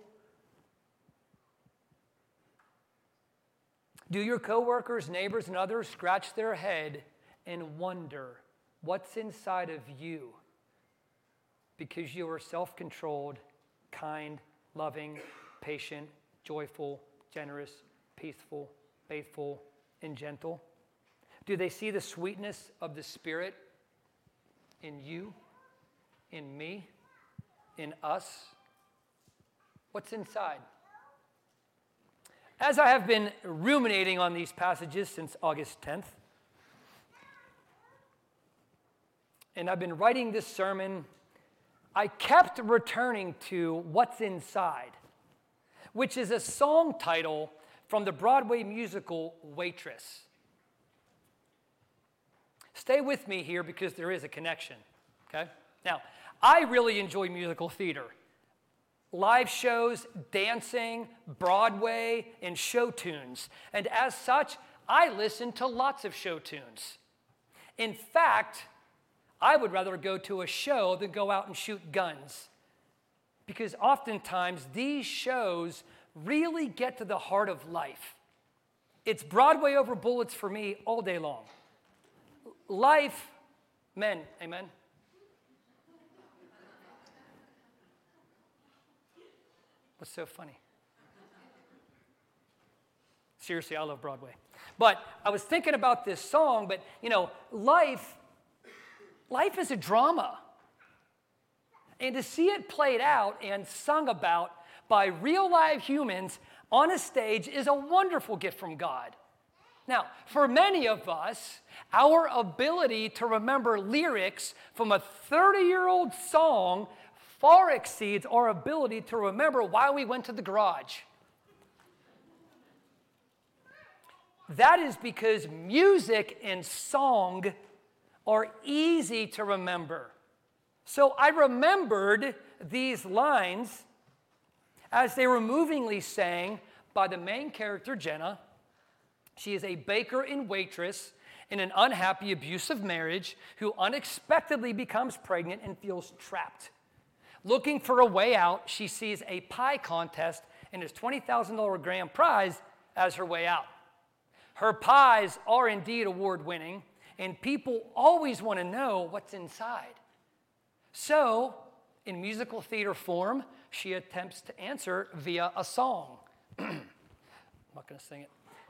[SPEAKER 4] Do your coworkers, neighbors, and others scratch their head and wonder what's inside of you? Because you are self-controlled, kind, loving, patient, joyful, generous, peaceful, faithful, and gentle? Do they see the sweetness of the Spirit in you, in me, in us? What's inside? As I have been ruminating on these passages since August tenth, and I've been writing this sermon, I kept returning to What's Inside, which is a song title from the Broadway musical Waitress. Stay with me here because there is a connection, okay? Now, I really enjoy musical theater. Live shows, dancing, Broadway, and show tunes. And as such, I listen to lots of show tunes. In fact, I would rather go to a show than go out and shoot guns. Because oftentimes these shows really get to the heart of life. It's Broadway over bullets for me all day long. Life, men, amen? What's so funny? Seriously, I love Broadway. But I was thinking about this song, but you know, life, life is a drama. And to see it played out and sung about by real live humans on a stage is a wonderful gift from God. Now, for many of us, our ability to remember lyrics from a thirty-year-old song far exceeds our ability to remember why we went to the garage. That is because music and song are easy to remember. So I remembered these lines as they were movingly sang by the main character, Jenna. She is a baker and waitress in an unhappy, abusive marriage who unexpectedly becomes pregnant and feels trapped. Looking for a way out, she sees a pie contest and his twenty thousand dollars grand prize as her way out. Her pies are indeed award-winning, and people always want to know what's inside. So, in musical theater form, she attempts to answer via a song. I'm not going to sing it.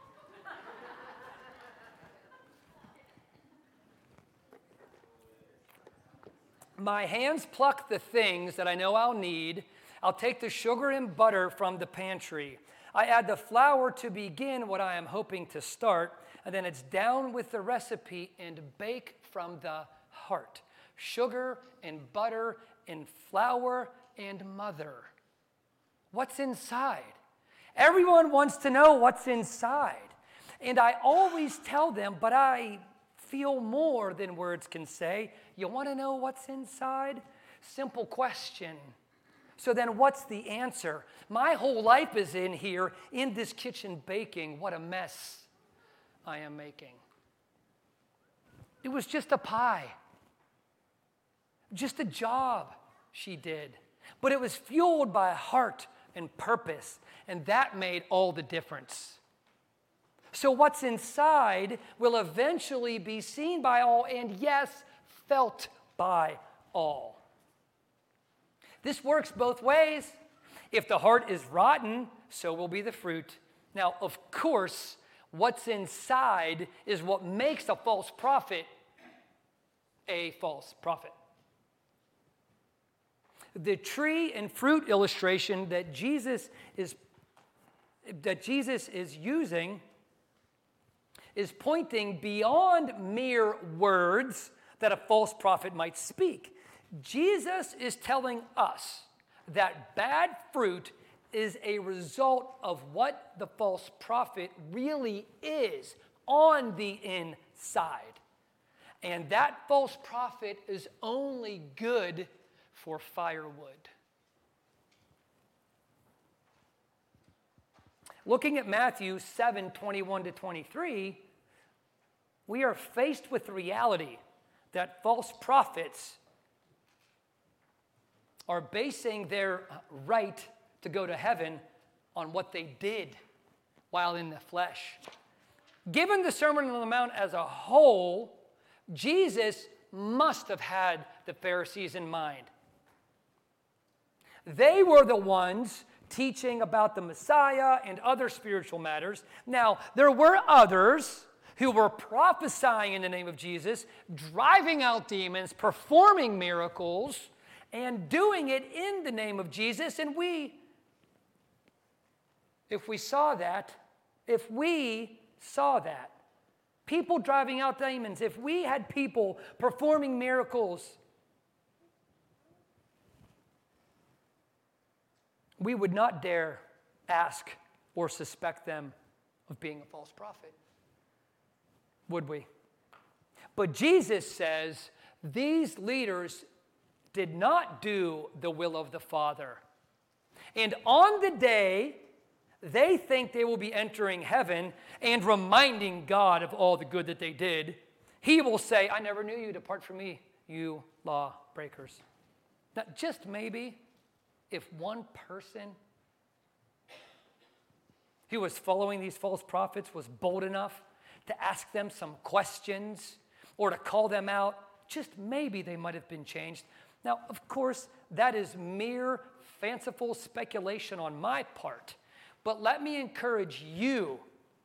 [SPEAKER 4] My hands pluck the things that I know I'll need. I'll take the sugar and butter from the pantry. I add the flour to begin what I am hoping to start, and then it's down with the recipe and bake from the heart. Sugar and butter and flour and mother. What's inside? Everyone wants to know what's inside. And I always tell them, but I feel more than words can say. You want to know what's inside? Simple question. So then what's the answer? My whole life is in here, in this kitchen baking. What a mess I am making. It was just a pie. Just a job she did. But it was fueled by heart and purpose, and that made all the difference. So what's inside will eventually be seen by all, and yes, felt by all. This works both ways. If the heart is rotten, so will be the fruit. Now, of course, what's inside is what makes a false prophet a false prophet. The tree and fruit illustration that Jesus is that Jesus is using is pointing beyond mere words that a false prophet might speak. Jesus is telling us that bad fruit is a result of what the false prophet really is on the inside. And that false prophet is only good for firewood. Looking at Matthew seven, twenty-one to twenty-three, we are faced with the reality that false prophets are basing their right to go to heaven on what they did while in the flesh. Given the Sermon on the Mount as a whole, Jesus must have had the Pharisees in mind. They were the ones teaching about the Messiah and other spiritual matters. Now, there were others who were prophesying in the name of Jesus, driving out demons, performing miracles, and doing it in the name of Jesus. And we, if we saw that, if we saw that, people driving out demons, if we had people performing miracles, we would not dare ask or suspect them of being a false prophet, would we? But Jesus says these leaders did not do the will of the Father. And on the day they think they will be entering heaven and reminding God of all the good that they did, he will say, I never knew you, depart from me, you law breakers. Now, just maybe, if one person who was following these false prophets was bold enough to ask them some questions or to call them out, just maybe they might have been changed. Now, of course, that is mere fanciful speculation on my part, but let me encourage you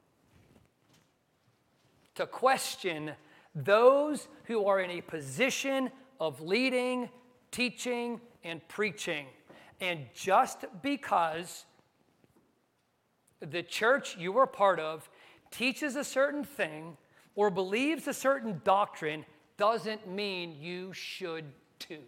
[SPEAKER 4] to question those who are in a position of leading, teaching, and preaching. And just because the church you are part of teaches a certain thing or believes a certain doctrine doesn't mean you should too.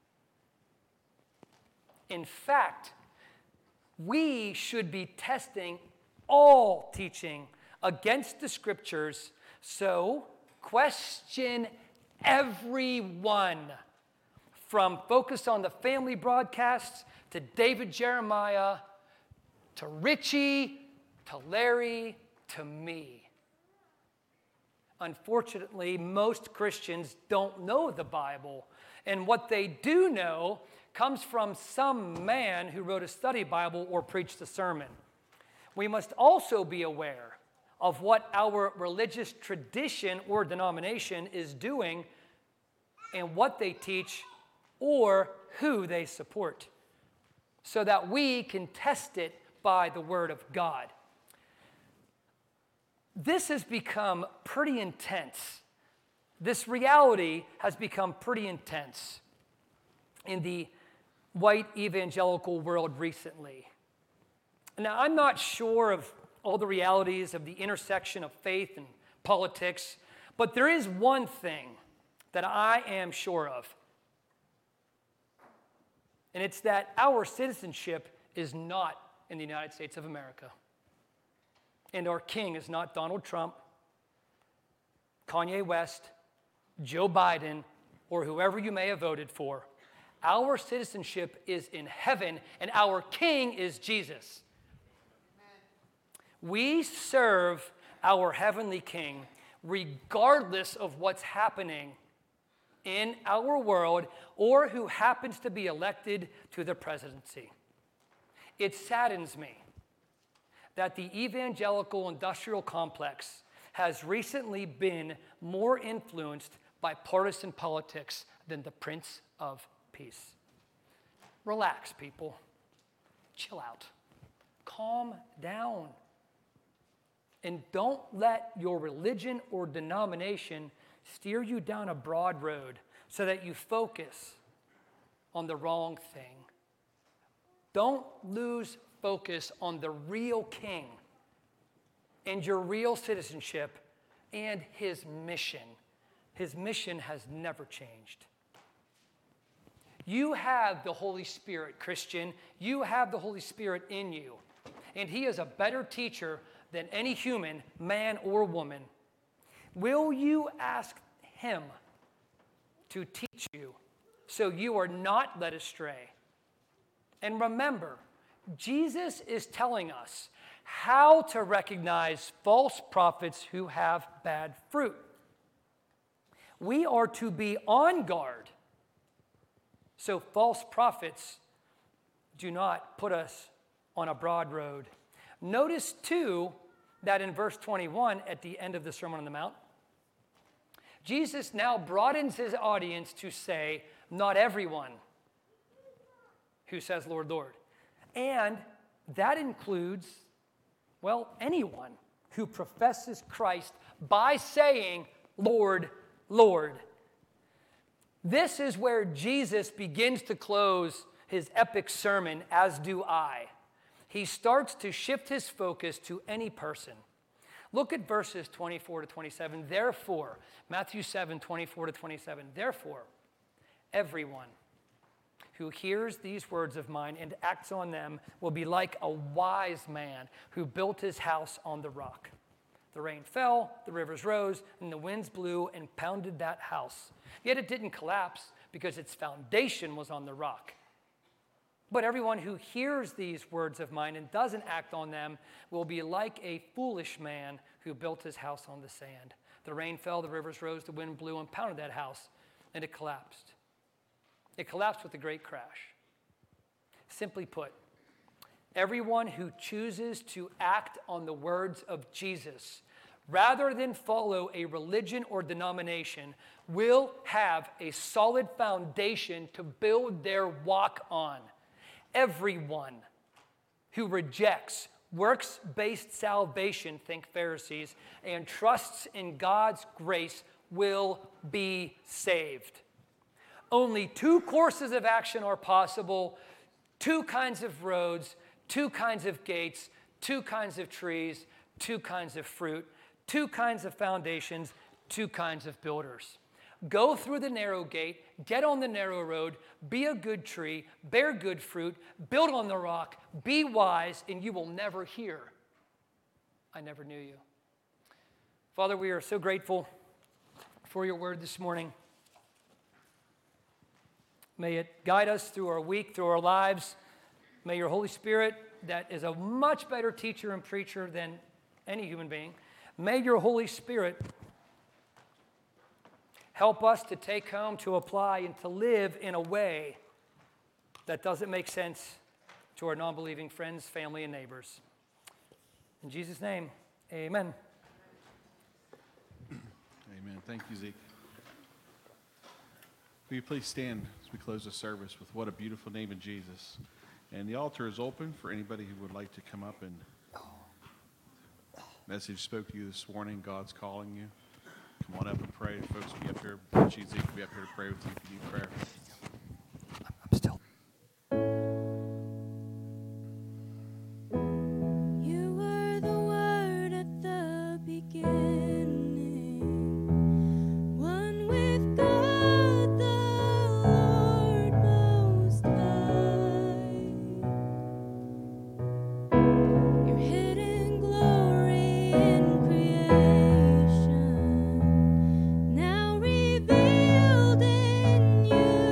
[SPEAKER 4] In fact, we should be testing all teaching against the scriptures, so question everyone, from Focus on the Family broadcasts to David Jeremiah to Richie to Larry to me. Unfortunately, most Christians don't know the Bible, and what they do know comes from some man who wrote a study Bible or preached a sermon. We must also be aware of what our religious tradition or denomination is doing and what they teach or who they support, so that we can test it by the Word of God. This has become pretty intense. This reality has become pretty intense in the white evangelical world recently. Now, I'm not sure of all the realities of the intersection of faith and politics, but there is one thing that I am sure of, and it's that our citizenship is not in the United States of America. And our king is not Donald Trump, Kanye West, Joe Biden, or whoever you may have voted for. Our citizenship is in heaven, and our king is Jesus. Amen. We serve our heavenly king regardless of what's happening in our world or who happens to be elected to the presidency. It saddens me that the evangelical industrial complex has recently been more influenced by partisan politics than the Prince of Peace. Relax, people. Chill out. Calm down. And don't let your religion or denomination steer you down a broad road so that you focus on the wrong thing. Don't lose focus on the real king and your real citizenship and his mission. His mission has never changed. You have the Holy Spirit, Christian. You have the Holy Spirit in you. And he is a better teacher than any human, man or woman. Will you ask him to teach you so you are not led astray? And remember, Jesus is telling us how to recognize false prophets who have bad fruit. We are to be on guard so false prophets do not put us on a broad road. Notice, too, that in verse twenty-one, at the end of the Sermon on the Mount, Jesus now broadens his audience to say, not everyone who says, Lord, Lord. And that includes, well, anyone who professes Christ by saying, Lord, Lord. This is where Jesus begins to close his epic sermon, as do I. He starts to shift his focus to any person. Look at verses twenty-four to twenty-seven. Therefore, Matthew seven, twenty-four to twenty-seven. Therefore, everyone who hears these words of mine and acts on them will be like a wise man who built his house on the rock. The rain fell, the rivers rose, and the winds blew and pounded that house. Yet it didn't collapse because its foundation was on the rock. But everyone who hears these words of mine and doesn't act on them will be like a foolish man who built his house on the sand. The rain fell, the rivers rose, the wind blew and pounded that house, and it collapsed. It collapsed with a great crash. Simply put, everyone who chooses to act on the words of Jesus rather than follow a religion or denomination will have a solid foundation to build their walk on. Everyone who rejects works-based salvation, think Pharisees, and trusts in God's grace will be saved. only two courses of action are possible, two kinds of roads, two kinds of gates, two kinds of trees, two kinds of fruit, two kinds of foundations, two kinds of builders. Go through the narrow gate, get on the narrow road, be a good tree, bear good fruit, build on the rock, be wise, and you will never hear, I never knew you. Father, we are so grateful for your word this morning. May it guide us through our week, through our lives. May your Holy Spirit, that is a much better teacher and preacher than any human being, may your Holy Spirit help us to take home, to apply, and to live in a way that doesn't make sense to our non-believing friends, family, and neighbors. In Jesus' name, amen.
[SPEAKER 1] Amen. Thank you, Zeke. Will you please stand as we close the service with what a beautiful name of Jesus. And the altar is open for anybody who would like to come up and message spoke to you this morning. God's calling you. Come on up and pray. Folks will be up here. Zeke will be up here to pray with you if you need prayer.
[SPEAKER 4] I'm still.
[SPEAKER 3] You were the Word at the beginning, one with God the Lord Most High. Your hidden glory in creation, now revealed in you.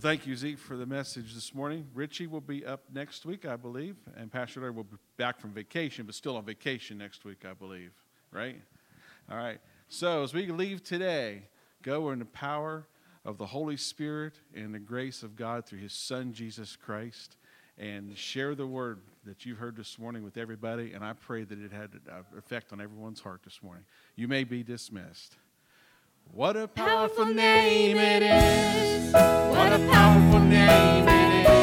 [SPEAKER 1] Well, thank you, Zeke, for the message this morning. Richie will be up next week, I believe, and Pastor Larry will be back from vacation, but still on vacation next week, I believe, right? All right. So as we leave today, go in the power of the Holy Spirit and the grace of God through his Son, Jesus Christ, and share the word that you've heard this morning with everybody, and I pray that it had an effect on everyone's heart this morning. You may be dismissed. What a powerful name it is. What a powerful name it is.